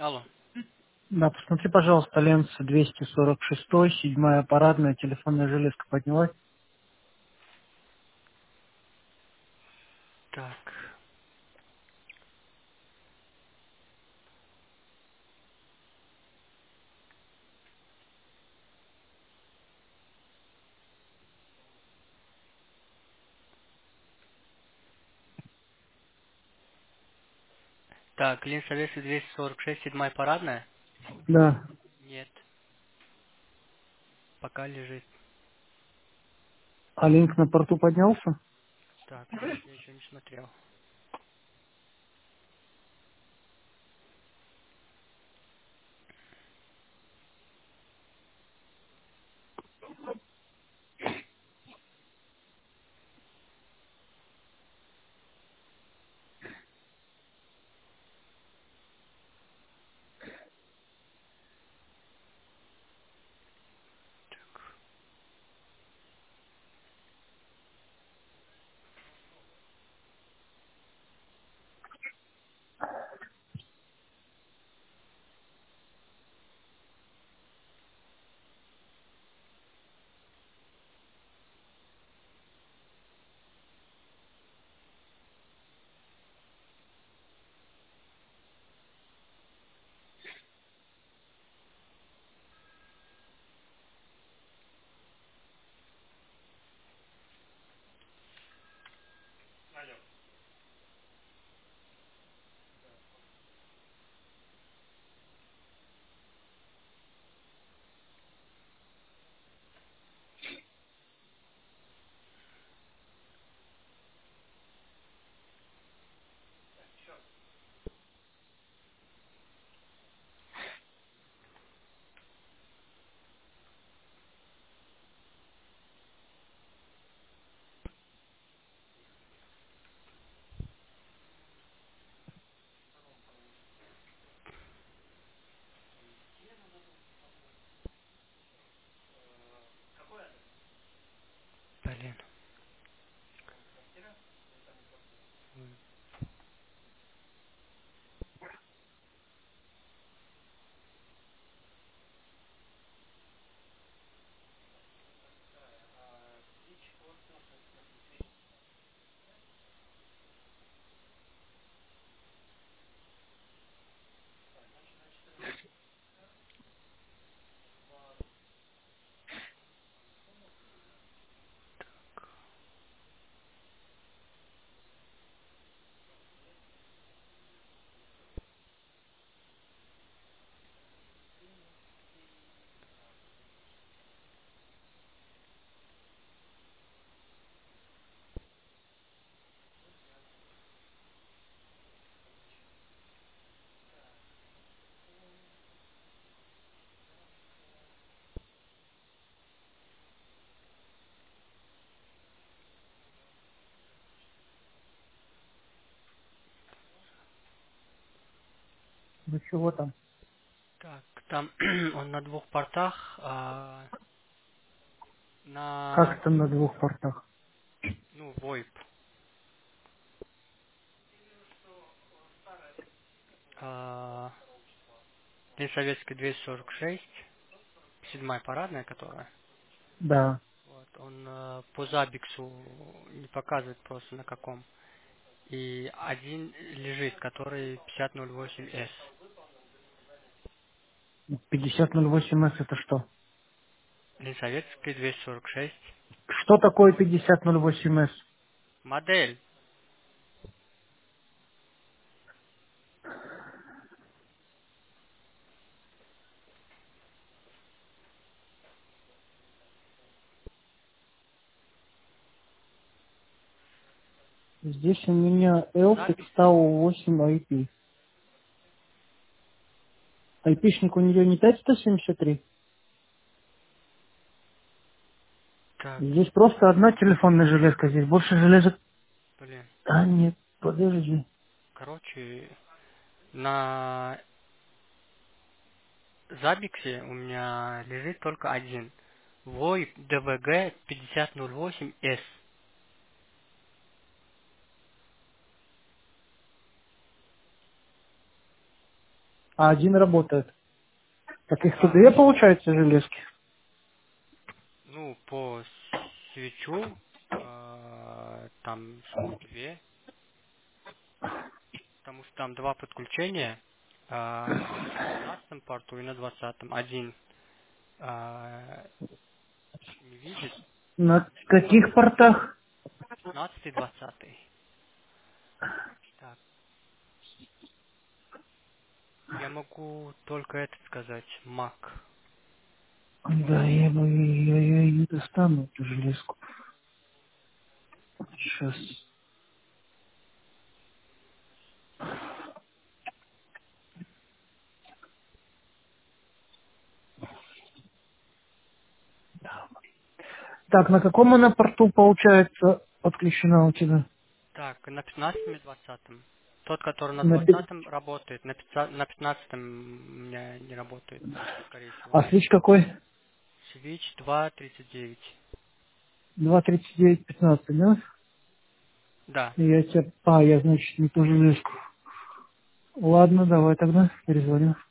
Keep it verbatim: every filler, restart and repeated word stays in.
Алло. Да, посмотри, пожалуйста, Ленц двести сорок шесть, седьмая парадная, телефонная железка поднялась. Так. Так, Ленсовесы двести сорок шесть, седьмая парадная? Да. Нет, пока лежит. А линк на порту поднялся? Так, сейчас я еще не смотрел. Блин. Ну чего там? Так, там он на двух портах, а, Как на, это на двух портах? ну, войп. А, Ленсоветский двести сорок шесть, седьмая парадная, которая. Да. Вот, он э, по Забиксу не показывает просто на каком. И один лежит, который пятьдесят ноль восемь эс. пятьдесят ноль восемь эс это что? Ленсоветский двести сорок шесть. Что такое пятьдесят ноль восемь эс? Модель. Здесь у меня Elfix Забикс. Tau восемь ай пи. Айпишник у нее не пять сто семьдесят три. Так, Здесь просто одна телефонная железка, здесь больше железок. блин. А, нет, подожди. Короче, на Забиксе у меня лежит только один. войп дэ вэ гэ пятьдесят ноль восемь эс. а один работает. Так их-то Да. две, получается, железки? Ну, по свечу э, там две, потому что там два подключения э, на девятнадцатом порту и на двадцатом. Один э, не видит, На каких портах? пятнадцатый, двадцатый. Так, я могу только это сказать, Mac. Да, я, бы- я, я ее достану, эту железку. Сейчас. Так, на каком она порту, получается, подключена у тебя? Так, на пятнадцатом и двадцатом. Тот, который на На пи- двадцатом работает, на пятца- на пятнадцатом у меня не работает, скорее всего. А свич какой? Switch два тридцать девять. два тридцать девять пятнадцать, да? Да. Я тебя... А, я, значит, не ту железку. Ладно, давай тогда перезвоню.